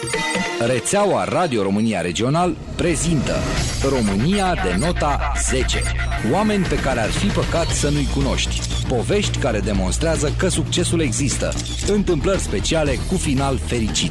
Rețeaua Radio România Regional prezintă România de nota 10. Oameni pe care ar fi păcat să nu-i cunoști. Povești care demonstrează că succesul există. Întâmplări speciale cu final fericit.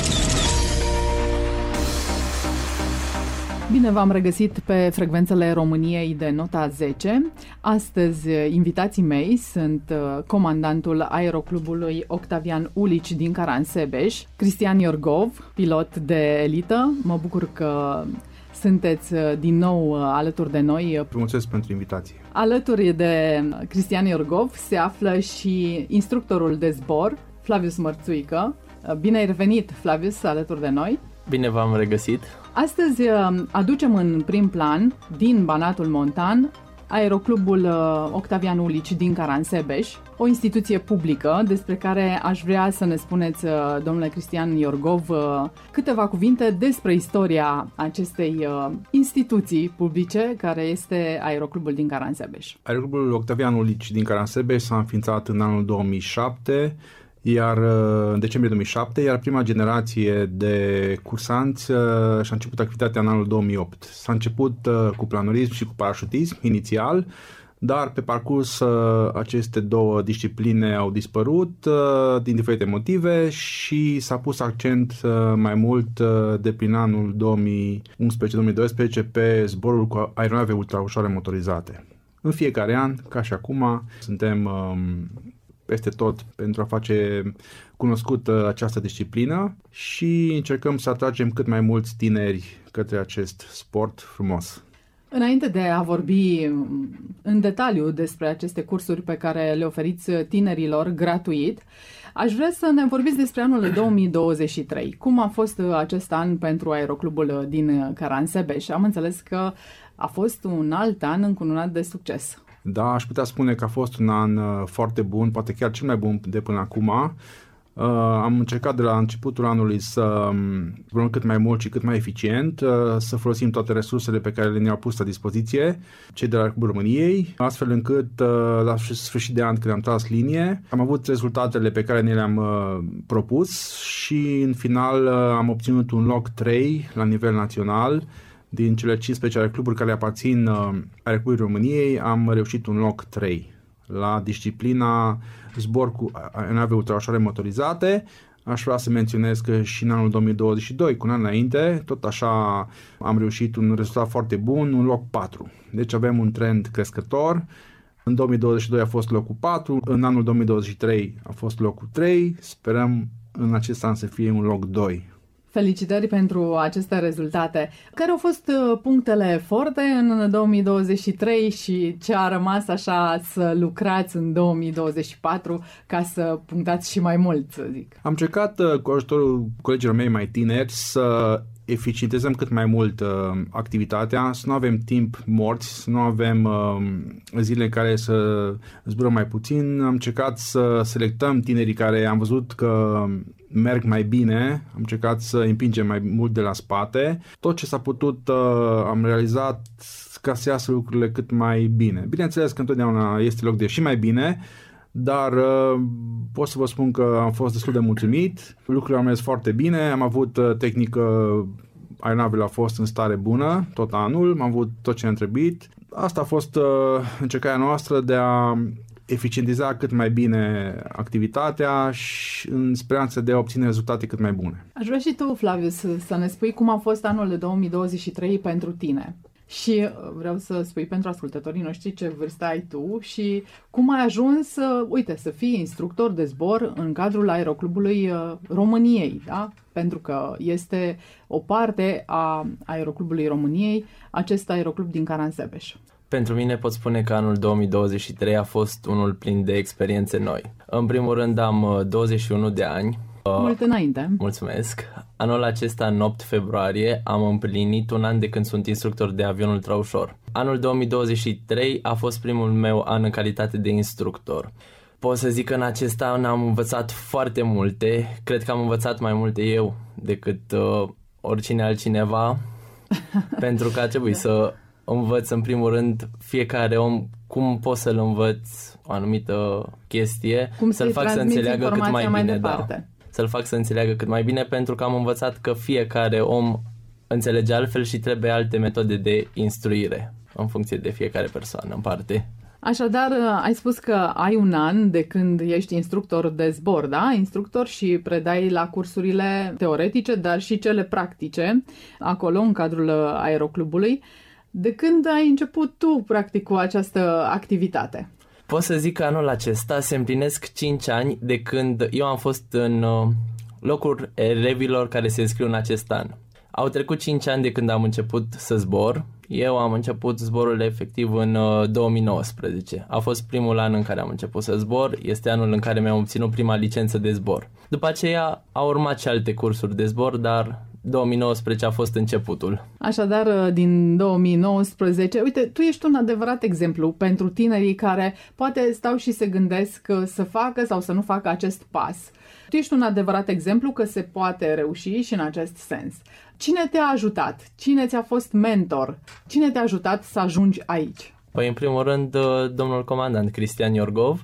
Bine v-am regăsit pe frecvențele României de nota 10. Astăzi, invitații mei sunt comandantul aeroclubului Octavian Ulici din Caransebeș, Cristian Iorgov, pilot de elită. Mă bucur că sunteți din nou alături de noi. Mulțumesc pentru invitație. Alături de Cristian Iorgov se află și instructorul de zbor, Flavius Mărțuică. Bine ai revenit, Flavius, alături de noi. Bine v-am regăsit. Astăzi aducem în prim plan, din Banatul Montan, aeroclubul Octavian Ulici din Caransebeș, o instituție publică despre care aș vrea să ne spuneți, domnule Cristian Iorgov, câteva cuvinte despre istoria acestei instituții publice, care este aeroclubul din Caransebeș. Aeroclubul Octavian Ulici din Caransebeș s-a înființat în anul 2007, iar în decembrie 2007, iar prima generație de cursanți și-a început activitatea în anul 2008. S-a început cu planurism și cu parașutism inițial, dar pe parcurs aceste două discipline au dispărut din diferite motive și s-a pus accent mai mult de prin anul 2011-2012 pe zborul cu aeronave ultraușoare motorizate. În fiecare an, ca și acum, suntem peste tot pentru a face cunoscută această disciplină și încercăm să atragem cât mai mulți tineri către acest sport frumos. Înainte de a vorbi în detaliu despre aceste cursuri pe care le oferiți tinerilor gratuit, aș vrea să ne vorbiți despre anul 2023. Cum a fost acest an pentru aeroclubul din Caransebeș? Am înțeles că a fost un alt an încununat de succes. Da, aș putea spune că a fost un an foarte bun, poate chiar cel mai bun de până acum. Am încercat de la începutul anului să zburăm cât mai mult și cât mai eficient, să folosim toate resursele pe care le-au pus la dispoziție cei de la Aeroclubul României, astfel încât la sfârșit de an, când am tras linie, am avut rezultatele pe care ne le-am propus și în final am obținut un loc 3 la nivel național. Din cele 15 aerocluburi care aparțin Aeroclubului României, am reușit un loc 3 la disciplina zbor cu aeronave ultraușoare motorizate. Aș vrea să menționez că și în anul 2022, cu un an înainte, tot așa am reușit un rezultat foarte bun, un loc 4. Deci avem un trend crescător. În 2022 a fost locul 4, în anul 2023 a fost locul 3, sperăm în acest an să fie un loc 2. Felicitări pentru aceste rezultate. Care au fost punctele forte în 2023 și ce a rămas așa să lucrați în 2024 ca să punctați și mai mult, să zic? Am încercat cu ajutorul colegilor mei mai tineri să eficientizăm cât mai mult activitatea, să nu avem timp morți, să nu avem zile în care să zburăm mai puțin. Am încercat să selectăm tinerii care am văzut că merg mai bine, am încercat să împingem mai mult de la spate. Tot ce s-a putut am realizat ca să iasă lucrurile cât mai bine. Bineînțeles că întotdeauna este loc de și mai bine, dar pot să vă spun că am fost destul de mulțumit. Lucrurile au mers foarte bine, am avut tehnică, aeronavele au fost în stare bună tot anul, am avut tot ce ne-a trebuit. Asta a fost încercarea noastră de a eficientiza cât mai bine activitatea și în speranță de a obține rezultate cât mai bune. Aș vrea și tu, Flavius, să ne spui cum a fost anul de 2023 pentru tine. Și vreau să spui pentru ascultătorii noștri ce vârstă ai tu și cum ai ajuns, să fii instructor de zbor în cadrul Aeroclubului României, da? Pentru că este o parte a Aeroclubului României, acest aeroclub din Caransebeș. Pentru mine pot spune că anul 2023 a fost unul plin de experiențe noi. În primul rând am 21 de ani. Mult înainte. Mulțumesc. Anul acesta, în 8 februarie, am împlinit un an de când sunt instructor de avion ultraușor. Anul 2023 a fost primul meu an în calitate de instructor. Pot să zic că în acest an am învățat foarte multe. Cred că am învățat mai multe eu decât oricine altcineva, pentru că a trebuit să învăț în primul rând fiecare om cum poți să-l învăț o anumită chestie, cum să-l fac să înțeleagă cât mai bine. Da. să-l fac să înțeleagă cât mai bine, pentru că am învățat că fiecare om înțelege altfel și trebuie alte metode de instruire în funcție de fiecare persoană în parte. Așadar, ai spus că ai un an de când ești instructor de zbor, da? Instructor și predai la cursurile teoretice, dar și cele practice, acolo, în cadrul aeroclubului. De când ai început tu, practic, cu această activitate? Pot să zic că anul acesta se împlinesc 5 ani de când eu am fost în locul elevilor care se înscriu în acest an. Au trecut 5 ani de când am început să zbor. Eu am început zborul efectiv în 2019. A fost primul an în care am început să zbor, este anul în care mi-am obținut prima licență de zbor. După aceea au urmat și alte cursuri de zbor, dar 2019 a fost începutul. Așadar, din 2019, uite, tu ești un adevărat exemplu pentru tinerii care poate stau și se gândesc să facă sau să nu facă acest pas. Tu ești un adevărat exemplu că se poate reuși și în acest sens. Cine te-a ajutat? Cine ți-a fost mentor? Cine te-a ajutat să ajungi aici? Păi, în primul rând, domnul comandant Cristian Iorgov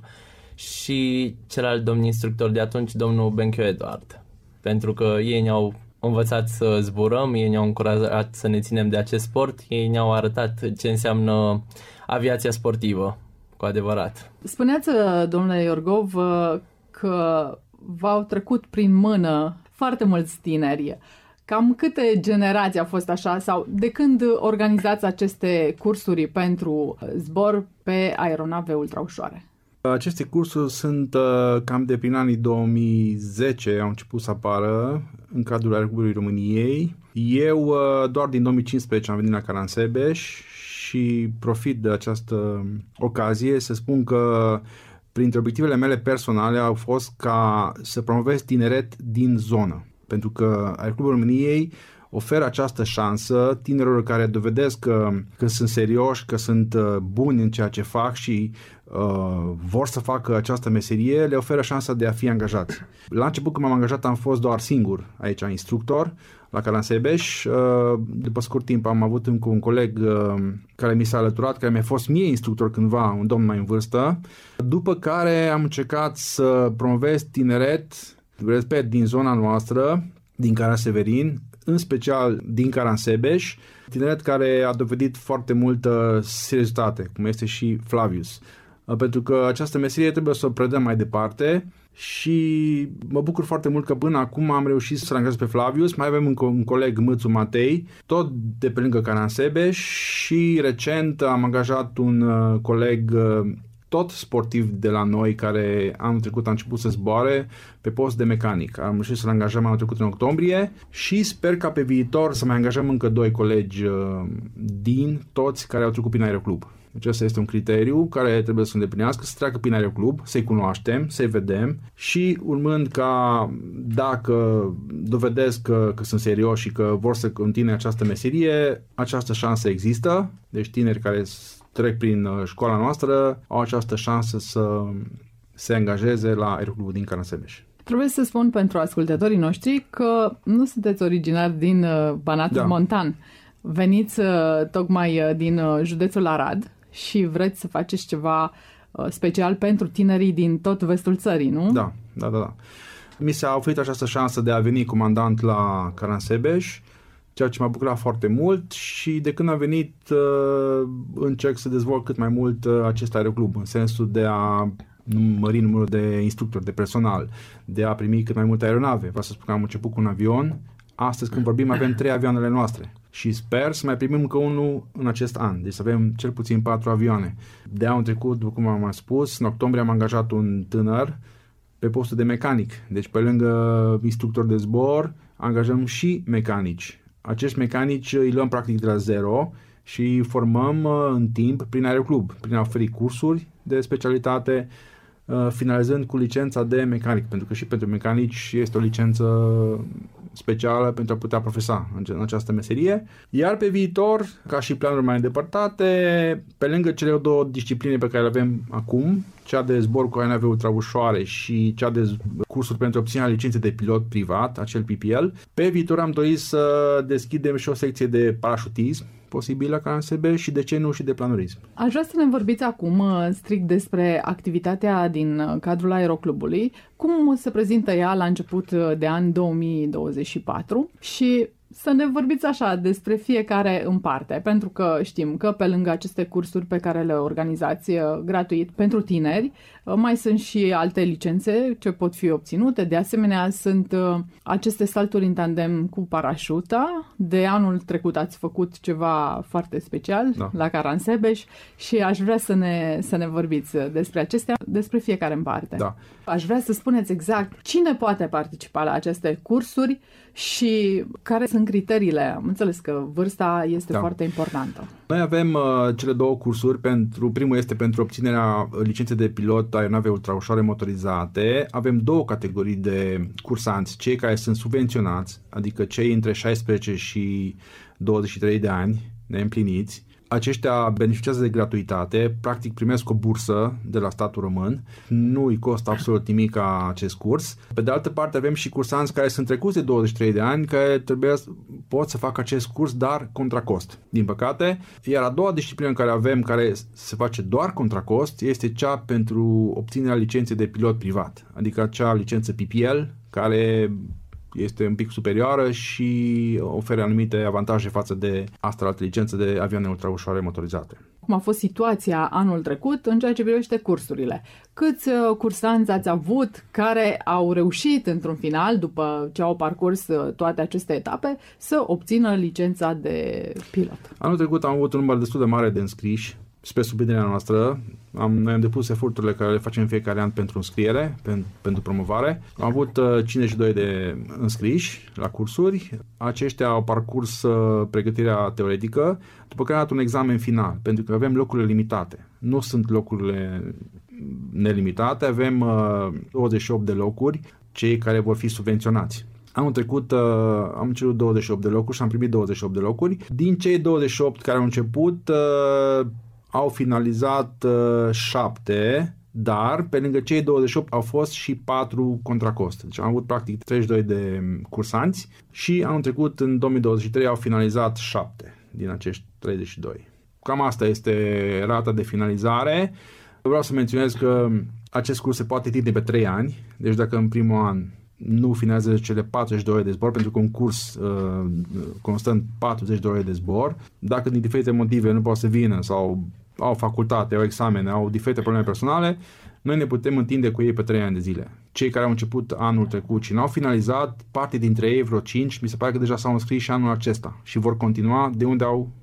și celălalt domn instructor de atunci, domnul Benchiu Eduard. Pentru că ei ne-au învățat să zburăm, ei ne-au încurajat să ne ținem de acest sport, ei ne-au arătat ce înseamnă aviația sportivă, cu adevărat. Spuneați, domnule Iorgov, că v-au trecut prin mână foarte mulți tineri. Cam câte generații a fost așa sau de când organizați aceste cursuri pentru zbor pe aeronave ultraușoare? Aceste cursuri sunt cam de prin anii 2010, au început să apară în cadrul Aeroclubului României. Eu doar din 2015 am venit la Caransebeș și profit de această ocazie să spun că printre obiectivele mele personale au fost ca să promovez tineret din zonă. Pentru că Aeroclubul României oferă această șansă tinerilor care dovedesc că sunt serioși, că sunt buni în ceea ce fac și vor să facă această meserie, le oferă șansa de a fi angajați. La început, când m-am angajat, am fost doar singur aici, instructor, la Caransebeș. După scurt timp am avut încă un coleg care mi s-a alăturat, care mi-a fost mie instructor cândva, un domn mai în vârstă. După care am încercat să promovez tineret, repet, din zona noastră, din Caraseverin, în special din Caransebeș, tineret care a dovedit foarte multă seriozitate, cum este și Flavius. Pentru că această meserie trebuie să o predăm mai departe și mă bucur foarte mult că până acum am reușit să-l angajez pe Flavius. Mai avem încă un coleg, Mățu Matei, tot de pe lângă Caransebeș, și recent am angajat un coleg tot sportiv de la noi, care anul trecut a început să zboare pe post de mecanic. Am reușit să-l angajăm anul trecut în octombrie și sper ca pe viitor să mai angajăm încă 2 colegi din toți care au trecut prin aeroclub. Deci ăsta este un criteriu care trebuie să îndeplinească, să treacă prin aeroclub, să-i cunoaștem, să-i vedem și urmând ca, dacă dovedesc că sunt serioși și că vor să continue această meserie, această șansă există. Deci tineri care trec prin școala noastră au această șansă să se angajeze la aeroclubul din Caransebeș. Trebuie să spun pentru ascultătorii noștri că nu sunteți originari din Banatul Montan. Veniți tocmai din județul Arad și vreți să faceți ceva special pentru tinerii din tot vestul țării, nu? Da. Mi s-a oferit această șansă de a veni comandant la Caransebeș, ceea ce m-a bucurat foarte mult și de când am venit încerc să dezvolt cât mai mult acest aeroclub, în sensul de a mări numărul de instructori, de personal, de a primi cât mai multe aeronave. Vreau să spun că am început cu un avion, astăzi când vorbim avem 3 avioanele noastre și sper să mai primim încă unul în acest an, deci să avem cel puțin 4 avioane. De anul trecut, după cum am mai spus, în octombrie am angajat un tânăr pe postul de mecanic, deci pe lângă instructor de zbor angajăm și mecanici. Acești mecanici îi luăm practic de la zero și îi formăm în timp prin aeroclub, prin a oferi cursuri de specialitate, finalizând cu licența de mecanic, pentru că și pentru mecanici este o licență specială pentru a putea profesa în această meserie. Iar pe viitor, ca și planuri mai îndepărtate, pe lângă cele 2 discipline pe care le avem acum, cea de zbor cu aeronave ultraușoare și cea de cursuri pentru obținerea licenței de pilot privat, acel PPL, pe viitor am dorit să deschidem și o secție de parașutism, posibil la KNSB și de ce nu și de planurism. Aș vrea să ne vorbiți acum strict despre activitatea din cadrul aeroclubului, cum se prezintă ea la început de an 2024 și să ne vorbiți așa despre fiecare în parte, pentru că știm că pe lângă aceste cursuri pe care le organizați gratuit pentru tineri, mai sunt și alte licențe ce pot fi obținute. De asemenea, sunt aceste salturi în tandem cu parașuta. De anul trecut ați făcut ceva foarte special la Caransebeș și aș vrea să ne vorbiți despre acestea, despre fiecare în parte. Da. Aș vrea să spuneți exact cine poate participa la aceste cursuri și care sunt criteriile. Am înțeles că vârsta este foarte importantă. Noi avem cele două cursuri. Primul este pentru obținerea licenței de pilot aeronave ultraușoare motorizate. Avem două categorii de cursanți. Cei care sunt subvenționați, adică cei între 16 și 23 de ani neîmpliniți. Aceștia beneficiază de gratuitate, practic primesc o bursă de la statul român, nu îi costă absolut nimic acest curs. Pe de altă parte avem și cursanți care sunt trecuți de 23 de ani, care pot să facă acest curs, dar contra cost, din păcate. Iar a doua disciplină în care avem, care se face doar contra cost, este cea pentru obținerea licenței de pilot privat, adică acea licență PPL, care este un pic superioară și oferă anumite avantaje față de altă licență de avioane ultraușoare motorizate. Cum a fost situația anul trecut în ceea ce privește cursurile? Câți cursanți ați avut care au reușit într-un final, după ce au parcurs toate aceste etape, să obțină licența de pilot? Anul trecut am avut un număr destul de mare de înscriși, spre surprinderea noastră. Noi am depus eforturile care le facem în fiecare an pentru înscriere, pentru promovare. Am avut 52 de înscriși la cursuri. Aceștia au parcurs pregătirea teoretică, după care am dat un examen final, pentru că avem locurile limitate. Nu sunt locurile nelimitate, avem 28 de locuri, cei care vor fi subvenționați. Anul trecut am cerut 28 de locuri și am primit 28 de locuri. Din cei 28 care au început, au finalizat 7, dar pe lângă cei 28 au fost și 4 contra cost. Deci am avut practic 32 de cursanți și anul trecut, în 2023, au finalizat 7 din acești 32. Cam asta este rata de finalizare. Vreau să menționez că acest curs se poate tinde pe 3 ani, deci dacă în primul an nu finalizează cele 40 de ore de zbor, pentru că un curs constă în 40 de ore de zbor, dacă din diferite motive nu poate să vină sau au facultate, au examene, au diferite probleme personale, noi ne putem întinde cu ei pe 3 ani de zile. Cei care au început anul trecut și n-au finalizat, parte dintre ei, vreo 5, mi se pare că deja s-au înscris și anul acesta și vor continua de unde au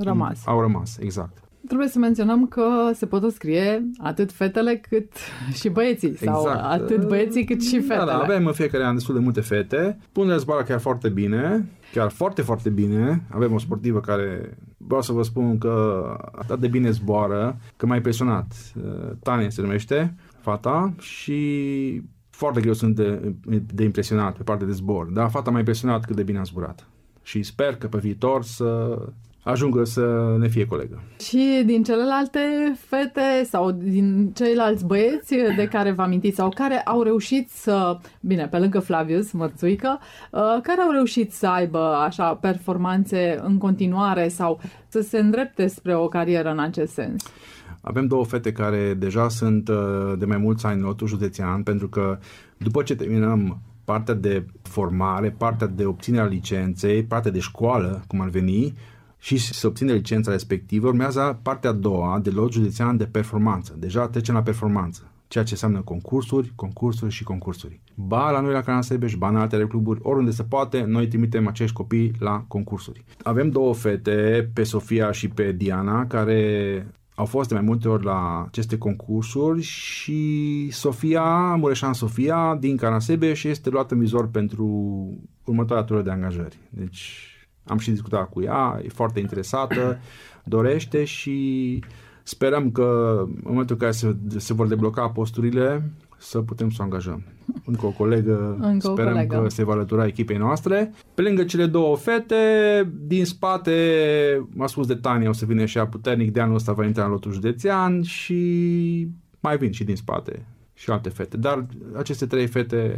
rămas, exact. Trebuie să menționăm că se pot înscrie atât fetele cât și băieții, sau atât băieții cât și fetele. Da, avem în fiecare an destul de multe fete. Punerea zboară chiar foarte bine, chiar foarte, foarte bine. Avem o sportivă care, vreau să vă spun că atât de bine zboară, că m-a impresionat. Tania se numește, fata, și foarte greu sunt de impresionat pe partea de zbor. Dar fata m-a impresionat cât de bine a zburat. Și sper că pe viitor să ajungă să ne fie colegă. Și din celelalte fete sau din ceilalți băieți de care vă amintiți sau care au reușit să, bine, pe lângă Flavius, mărțuică, care au reușit să aibă așa performanțe în continuare sau să se îndrepte spre o carieră în acest sens? Avem 2 fete care deja sunt de mai mulți ani în lotul județean, pentru că după ce terminăm partea de formare, partea de obținerea licenței, partea de școală, cum ar veni, și să obține licența respectivă, urmează partea a doua de lot județean de performanță. Deja trecem la performanță, ceea ce înseamnă concursuri și concursuri. Ba la noi la Caransebeș, ba în alte cluburi, oriunde se poate, noi trimitem acești copii la concursuri. Avem 2 fete, pe Sofia și pe Diana, care au fost de mai multe ori la aceste concursuri și Mureșan Sofia din Caransebeș este luată în vizor pentru următoarea tură de angajări. Deci am și discutat cu ea, e foarte interesată, dorește și sperăm că în momentul în care se vor debloca posturile să putem să o angajăm. Încă o colegă, sperăm că se va alătura echipei noastre. Pe lângă cele 2 fete, din spate, m-a spus de Tania, o să vină și ea puternic, de anul ăsta va intra în lotul județean și mai vin și din spate și alte fete. Dar aceste 3 fete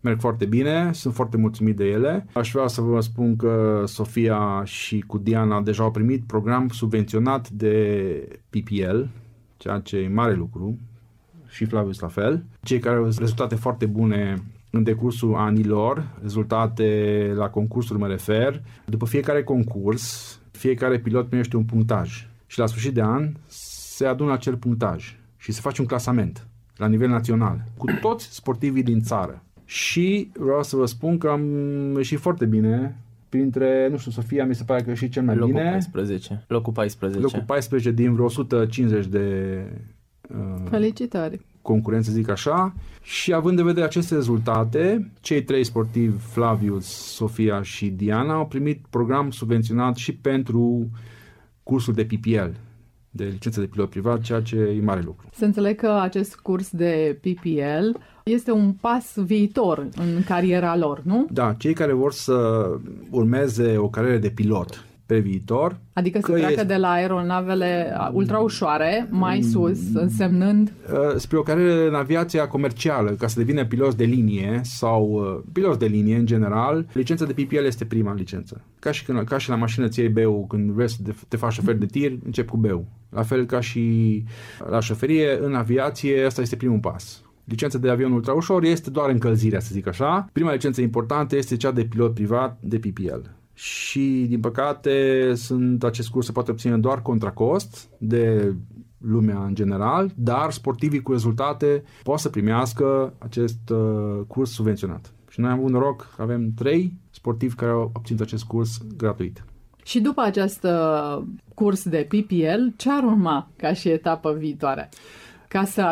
merg foarte bine, sunt foarte mulțumit de ele. Aș vrea să vă spun că Sofia și cu Diana deja au primit program subvenționat de PPL, ceea ce e mare lucru, și Flavius la fel. Cei care au rezultate foarte bune în decursul anilor, rezultate la concursuri mă refer, după fiecare concurs, fiecare pilot primește un punctaj și la sfârșit de an se adună acel punctaj și se face un clasament la nivel național cu toți sportivii din țară. Și vreau să vă spun că am ieșit foarte bine printre, nu știu, Sofia mi se pare că a ieșit cel mai bine. Locul 14. Locul 14 din vreo 150 de felicitări. Concurență, zic așa. Și având de vedere aceste rezultate, cei 3 sportivi, Flavius, Sofia și Diana, au primit program subvenționat și pentru cursul de PPL, de licență de pilot privat, ceea ce e mare lucru. Să înțeleg că acest curs de PPL este un pas viitor în cariera lor, nu? Da, cei care vor să urmeze o carieră de pilot pe viitor. Adică să treacă de la aeronavele ultraușoare mai sus, însemnând... spre o carieră în aviația comercială, ca să devină pilot de linie sau pilot de linie în general. Licența de PPL este prima licență. Ca și la mașină ți iei B-ul când vrei să te faci șofer de tir, începi cu B-ul. La fel ca și la șoferie, în aviație, asta este primul pas. Licența de avion ultraușor este doar încălzirea, să zic așa. Prima licență importantă este cea de pilot privat de PPL. Și, din păcate, acest curs se poate obține doar contra cost de lumea în general, dar sportivii cu rezultate pot să primească acest curs subvenționat. Și noi am avut noroc că avem 3 sportivi care au obținut acest curs gratuit. Și după acest curs de PPL, ce ar urma ca și etapă viitoare? Ca să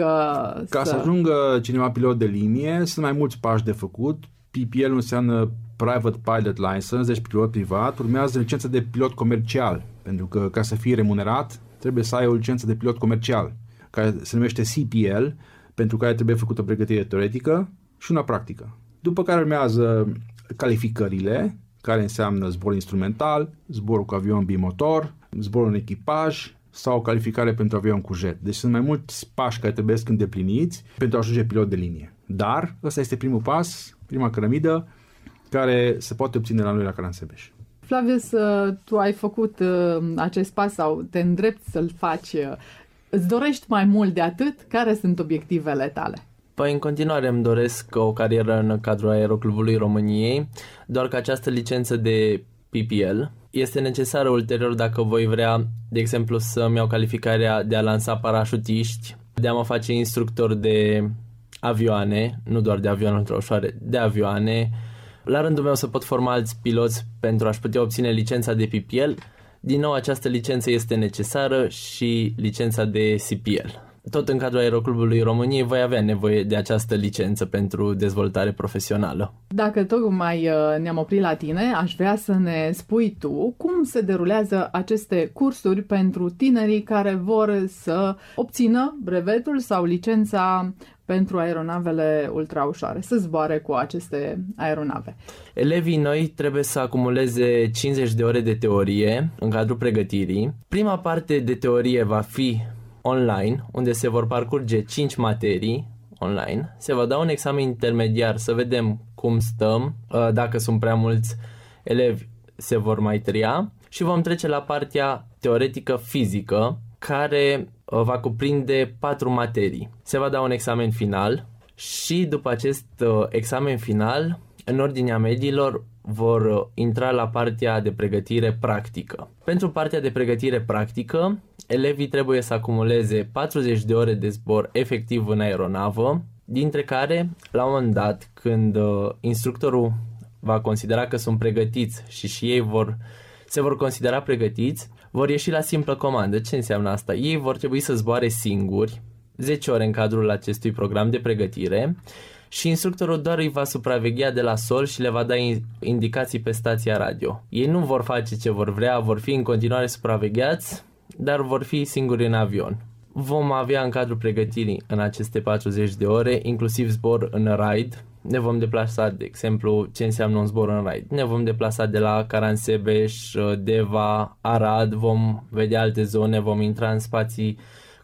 ajungă cineva pilot de linie, sunt mai mulți pași de făcut. PPL înseamnă Private Pilot License, deci pilot privat. Urmează licența de pilot comercial, pentru că ca să fii remunerat trebuie să ai o licență de pilot comercial, care se numește CPL, pentru care trebuie făcută o pregătire teoretică și una practică. După care urmează calificările, care înseamnă zbor instrumental, zbor cu avion bimotor, zbor în echipaj sau calificare pentru avion cu jet. Deci sunt mai mulți pași care trebuie îndepliniți pentru a ajunge pilot de linie. Dar ăsta este primul pas, prima cărămidă, care se poate obține la noi la Caransebeș. Flavius, tu ai făcut acest pas sau te îndrepți să-l faci. Îți dorești mai mult de atât? Care sunt obiectivele tale? Păi în continuare îmi doresc o carieră în cadrul Aeroclubului României, doar că această licență de PPL este necesară ulterior dacă voi vrea, de exemplu, să-mi iau calificarea de a lansa parașutiști, de a mă face instructor de avioane, nu doar de avioane ultraușoare, de avioane. La rândul meu să pot forma alți piloți pentru a-și putea obține licența de PPL. Din nou, această licență este necesară și licența de CPL. Tot în cadrul Aeroclubului României voi avea nevoie de această licență pentru dezvoltare profesională. Dacă tocmai ne-am oprit la tine, aș vrea să ne spui tu cum se derulează aceste cursuri pentru tinerii care vor să obțină brevetul sau licența pentru aeronavele ultraușoare, să zboare cu aceste aeronave. Elevii noi trebuie să acumuleze 50 de ore de teorie în cadrul pregătirii. Prima parte de teorie va fi online, unde se vor parcurge 5 materii online. Se va da un examen intermediar să vedem cum stăm, dacă sunt prea mulți elevi se vor mai tria și vom trece la partea teoretică fizică, care va cuprinde 4 materii. Se va da un examen final și după acest examen final, în ordinea mediilor, vor intra la partea de pregătire practică. Pentru partea de pregătire practică, elevii trebuie să acumuleze 40 de ore de zbor efectiv în aeronavă, dintre care, la un moment dat, când instructorul va considera că sunt pregătiți și ei se vor considera pregătiți, vor ieși la simplă comandă. Ce înseamnă asta? Ei vor trebui să zboare singuri 10 ore în cadrul acestui program de pregătire și instructorul doar îi va supraveghea de la sol și le va da indicații pe stația radio. Ei nu vor face ce vor vrea, vor fi în continuare supravegheați, dar vor fi singuri în avion. Vom avea în cadrul pregătirii în aceste 40 de ore, inclusiv zbor în ride. Ne vom deplasa, de exemplu, ce înseamnă un zbor în ride. Ne vom deplasa de la Caransebeș, Deva, Arad, vom vedea alte zone, vom intra în spații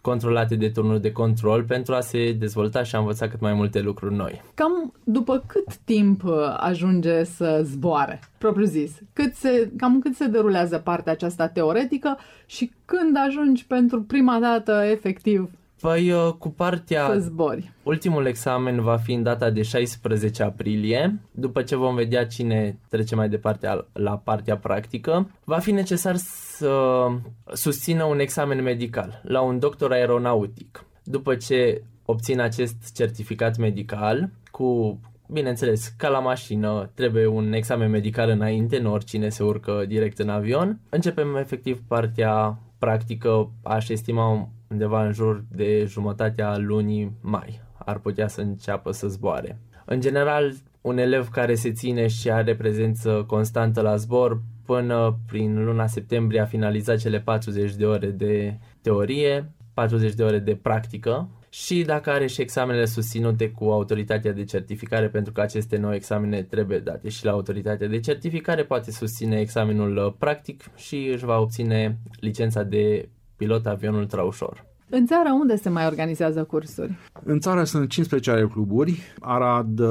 controlate de turnuri de control pentru a se dezvolta și a învăța cât mai multe lucruri noi. Cam după cât timp ajunge să zboare, propriu zis? Cam cât se derulează partea aceasta teoretică și când ajungi pentru prima dată efectiv Păi cu partea... să zbori? Ultimul examen va fi în data de 16 aprilie, după ce vom vedea cine trece mai departe la partea practică. Va fi necesar să susțină un examen medical la un doctor aeronautic. După ce obțin acest certificat medical, bineînțeles, ca la mașină, trebuie un examen medical înainte, nu oricine se urcă direct în avion. Începem efectiv partea practică, aș estima undeva în jur de jumătatea lunii mai. Ar putea să înceapă să zboare. În general, un elev care se ține și are prezență constantă la zbor, până prin luna septembrie a finalizat cele 40 de ore de teorie, 40 de ore de practică și dacă are și examenele susținute cu autoritatea de certificare, pentru că aceste 9 examene trebuie date și la autoritatea de certificare, poate susține examenul practic și își va obține licența de pilot avion ultraușor. În țară unde se mai organizează cursuri? În țară sunt 15 aerocluburi, Arad,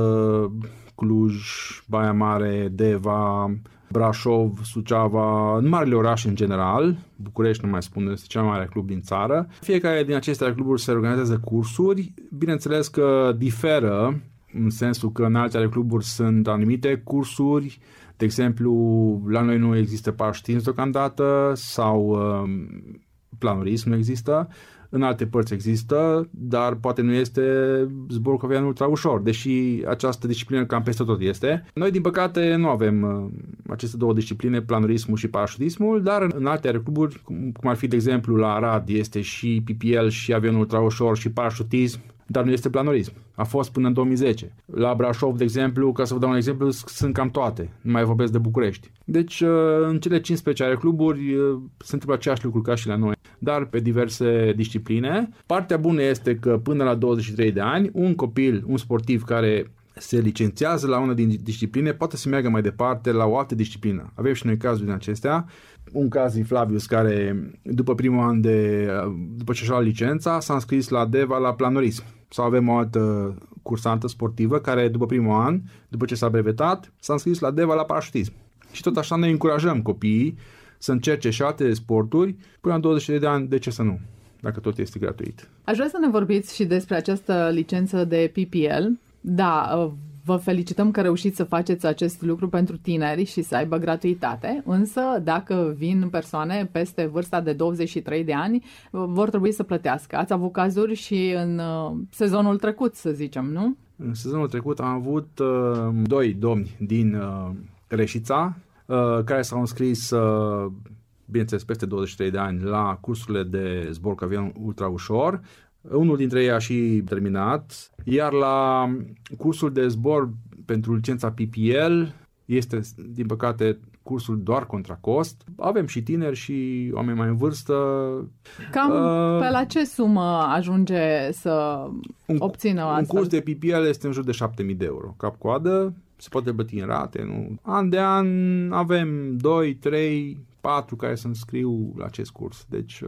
Cluj, Baia Mare, Deva, Brașov, Suceava, în marile orașe în general, București nu mai spun, este cel mai mare club din țară. Fiecare din aceste cluburi se organizează cursuri, bineînțeles că diferă, în sensul că în alte cluburi sunt anumite cursuri, de exemplu, la noi nu există parașutism deocamdată sau planurism nu există. În alte părți există, dar poate nu este zbor cu avion ultraușor, deși această disciplină cam peste tot este. Noi, din păcate, nu avem aceste două discipline, planurismul și parașutismul, dar în alte aerocluburi, cum ar fi, de exemplu, la Arad, este și PPL și avion ultraușor și parașutism, dar nu este planurism. A fost până în 2010. La Brașov, de exemplu, ca să vă dau un exemplu, sunt cam toate. Nu mai vorbesc de București. Deci, în cele 15 aerocluburi se întâmplă aceeași lucru ca și la noi, dar pe diverse discipline. Partea bună este că până la 23 de ani, un copil, un sportiv care se licențiază la una din discipline, poate să meargă mai departe la o altă disciplină. Avem și noi cazuri din acestea. Un caz din Flavius care, după primul an după ce și-a luat licența, s-a înscris la DEVA la planurism. Sau avem o altă cursantă sportivă care, după primul an, după ce s-a brevetat, s-a înscris la DEVA la parașutism. Și tot așa ne încurajăm copiii să încerce și alte sporturi până la 20 de ani, de ce să nu, dacă tot este gratuit. Aș vrea să ne vorbiți și despre această licență de PPL. Da, vă felicităm că reușiți să faceți acest lucru pentru tineri și să aibă gratuitate, însă dacă vin persoane peste vârsta de 23 de ani, vor trebui să plătească. Ați avut cazuri și în sezonul trecut, să zicem, nu? În sezonul trecut am avut doi domni din Reșița care s-au înscris, bineînțeles, peste 23 de ani la cursurile de zbor cu avion ultraușor. Unul dintre ei a și terminat, iar la cursul de zbor pentru licența PPL este, din păcate, cursul doar contra cost. Avem și tineri și oameni mai în vârstă. Cam pe la ce sumă ajunge să obțină asta? Un curs de PPL este în jur de 7.000 de euro. Cap-coadă, se poate plăti în rate. Nu? An de an avem 2, 3, 4 care se înscriu la acest curs. Deci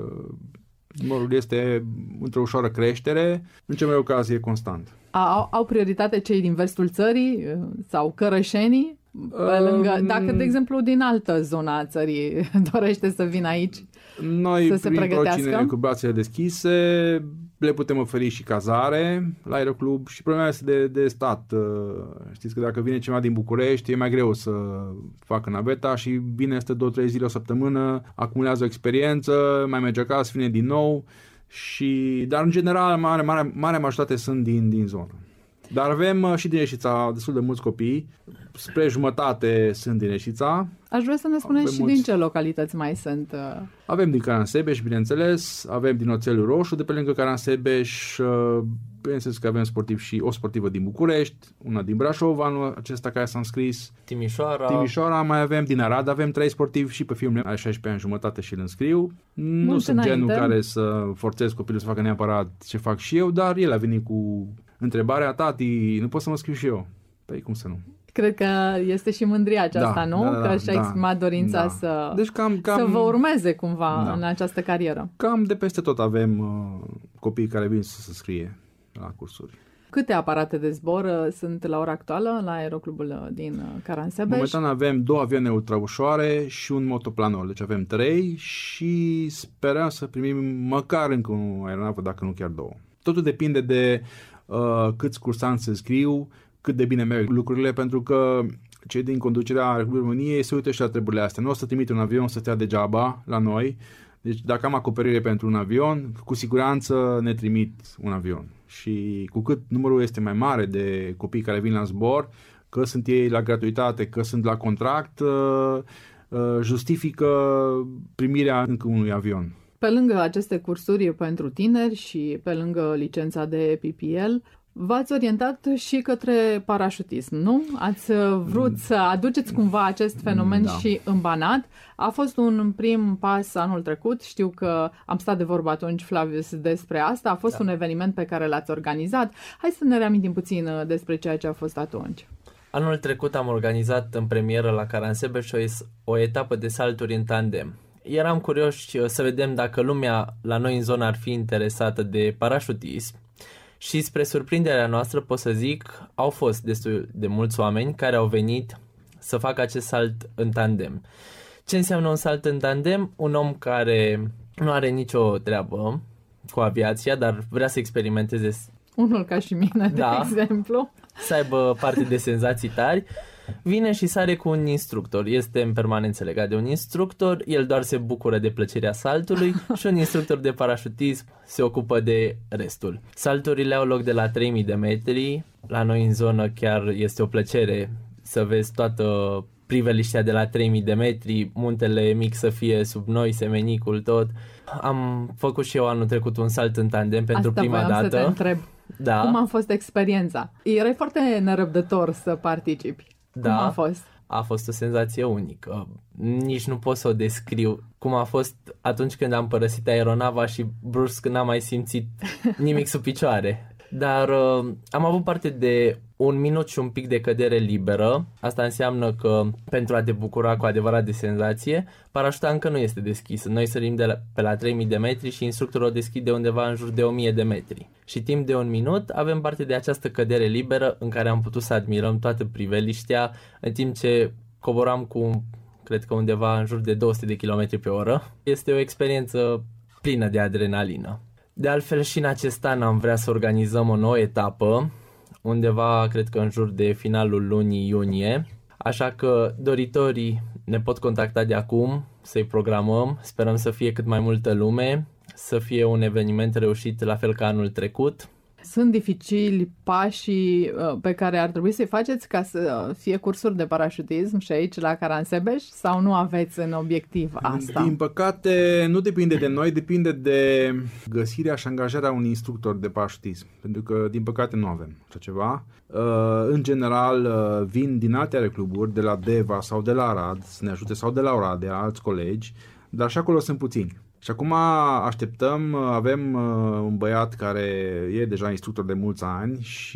numărul este într-o ușoară creștere, în cea mai ocazie constant. Au prioritate cei din vestul țării sau cărășenii? Pe lângă, dacă, de exemplu, din altă zonă a țării dorește să vină aici, noi, să se pregătească? Noi, cu brațele deschise, le putem oferi și cazare la aeroclub și problema este de stat. Știți că dacă vine cineva din București, e mai greu să facă naveta și vine, este 2-3 zile o săptămână, acumulează o experiență, mai merge acasă, vine din nou. Dar, în general, marea majoritate sunt din zonă. Dar avem și din Reșița destul de mulți copii, spre jumătate sunt din Reșița. Aș vrea să ne spuneți și din ce localități mai sunt. Avem din Caransebeș, bineînțeles, avem din Oțelul Roșu, de pe lângă Caransebeș, bineînțeles că avem sportiv și o sportivă din București, una din Brașov, anul acesta care s-a înscris. Timișoara, mai avem din Arad, avem 3 sportivi și pe fiul meu are 16 ani jumătate și îl înscriu. Nu sunt genul care să forțez copilul să facă neapărat ce fac și eu, dar el a venit cu întrebarea: tati, nu pot să mă scriu și eu? Păi cum să nu? Cred că este și mândria aceasta, nu? Că și-a exprimat dorința să vă urmeze cumva în această carieră. Cam de peste tot avem copii care vin să se scrie la cursuri. Câte aparate de zbor sunt la ora actuală la aeroclubul din Caransebeș? Momentan avem 2 avioane ultraușoare și un motoplanor, deci avem 3 și sperăm să primim măcar încă o aeronavă, dacă nu chiar 2. Totul depinde de câți cursanți se scriu, cât de bine merg lucrurile, pentru că cei din conducerea Republicii României se uită și la treburile astea. Nu o să trimit un avion să stea degeaba la noi, deci dacă am acoperire pentru un avion, cu siguranță ne trimit un avion. Și cu cât numărul este mai mare de copii care vin la zbor, că sunt ei la gratuitate, că sunt la contract, justifică primirea încă unui avion. Pe lângă aceste cursuri pentru tineri și pe lângă licența de PPL, v-ați orientat și către parașutism, nu? Ați vrut să aduceți cumva acest fenomen și în Banat. A fost un prim pas anul trecut. Știu că am stat de vorbă atunci, Flavius, despre asta. A fost un eveniment pe care l-ați organizat. Hai să ne reamintim puțin despre ceea ce a fost atunci. Anul trecut am organizat în premieră la Caransebeș o etapă de salturi în tandem. Eram curioși să vedem dacă lumea la noi în zonă ar fi interesată de parașutism. Și spre surprinderea noastră pot să zic, au fost destul de mulți oameni care au venit să facă acest salt în tandem. Ce înseamnă un salt în tandem? Un om care nu are nicio treabă cu aviația, dar vrea să experimenteze. Unul ca și mine, de exemplu. Să aibă parte de senzații tari. Vine și sare cu un instructor. Este în permanență legat de un instructor, el doar se bucură de plăcerea saltului și un instructor de parașutism se ocupă de restul. Salturile au loc de la 3000 de metri. La noi în zonă chiar este o plăcere să vezi toată priveliștea de la 3000 de metri, muntele mic să fie sub noi, Semenicul, tot. Am făcut și eu anul trecut un salt în tandem pentru prima dată. Să te întreb. Da. Cum a fost experiența? Erai foarte nerăbdător să participi. Da, cum a fost? A fost o senzație unică. Nici nu pot să o descriu. Cum a fost atunci când am părăsit aeronava și brusc n-am mai simțit nimic sub picioare. Dar am avut parte de 1 minut și un pic de cădere liberă. Asta înseamnă că pentru a te bucura cu adevărat de senzație, parașuta încă nu este deschisă. Noi sărim pe la 3000 de metri și instructorul o deschide undeva în jur de 1000 de metri. Și timp de 1 minut avem parte de această cădere liberă în care am putut să admirăm toată priveliștea în timp ce coboram cu, cred că undeva în jur de 200 de km pe oră. Este o experiență plină de adrenalină. De altfel și în acest an am vrea să organizăm o nouă etapă, undeva cred că în jur de finalul lunii iunie, așa că doritorii ne pot contacta de acum să-i programăm, sperăm să fie cât mai multă lume, să fie un eveniment reușit la fel ca anul trecut. Sunt dificili pașii pe care ar trebui să-i faceți ca să fie cursuri de parașutism și aici la Caransebeș sau nu aveți în obiectiv asta? Din păcate nu depinde de noi, depinde de găsirea și angajarea unui instructor de parașutism, pentru că din păcate nu avem așa ceva. În general vin din alte aerocluburi, de la Deva sau de la Arad să ne ajute sau de la Oradea, alți colegi, dar și acolo sunt puțini. Și acum așteptăm, avem un băiat care e deja instructor de mulți ani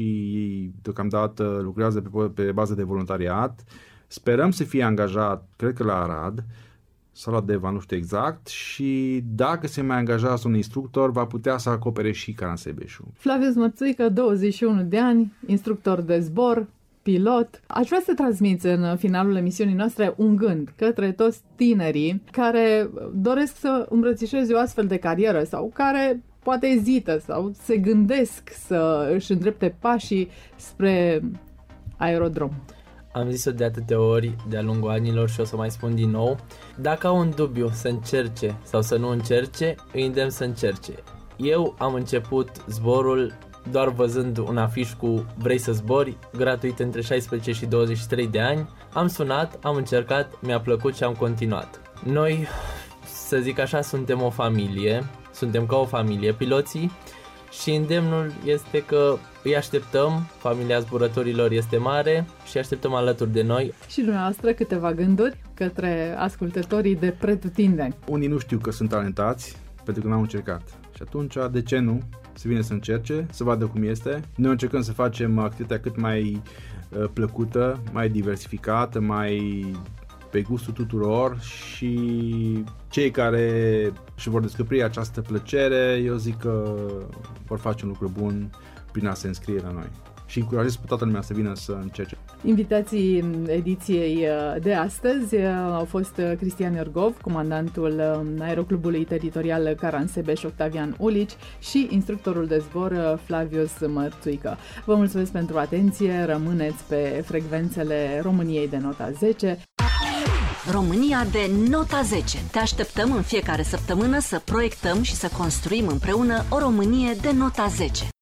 și deocamdată lucrează pe bază de voluntariat. Sperăm să fie angajat, cred că la Arad sau la Deva, nu știu exact, și dacă se mai angajează un instructor, va putea să acopere și Caransebeșul. Flavius Mărțuică, 21 de ani, instructor de zbor, pilot. Aș vrea să transmiți în finalul emisiunii noastre un gând către toți tinerii care doresc să îmbrățișeze o astfel de carieră sau care poate ezită sau se gândesc să își îndrepte pașii spre aerodrom. Am zis-o de atâtea ori de-a lungul anilor și o să mai spun din nou. Dacă au un dubiu să încerce sau să nu încerce, îi îndemn să încerce. Eu am început zborul doar văzând un afiș cu vrei să zbori, gratuit între 16 și 23 de ani. Am sunat, am încercat, mi-a plăcut și am continuat. Noi, să zic așa, suntem o familie, suntem ca o familie, piloții, și îndemnul este că îi așteptăm, familia zburătorilor este mare și așteptăm alături de noi. Și dumneavoastră câteva gânduri către ascultătorii de pretutindeni. Unii nu știu că sunt talentați pentru că n-au încercat. Și atunci, de ce nu? Să vină să încerce, să vadă cum este. Noi încercăm să facem activitatea cât mai plăcută, mai diversificată, mai pe gustul tuturor și cei care își vor descoperi această plăcere, eu zic că vor face un lucru bun prin a se înscrie la noi. Și încurajez pe toată lumea să vină să încerce. Invitații ediției de astăzi au fost Cristian Iorgov, comandantul Aeroclubului Teritorial Caransebeș Octavian Ulici și instructorul de zbor Flavius Mărțuică. Vă mulțumesc pentru atenție, rămâneți pe frecvențele României de nota 10. România de nota 10. Te așteptăm în fiecare săptămână să proiectăm și să construim împreună o Românie de nota 10.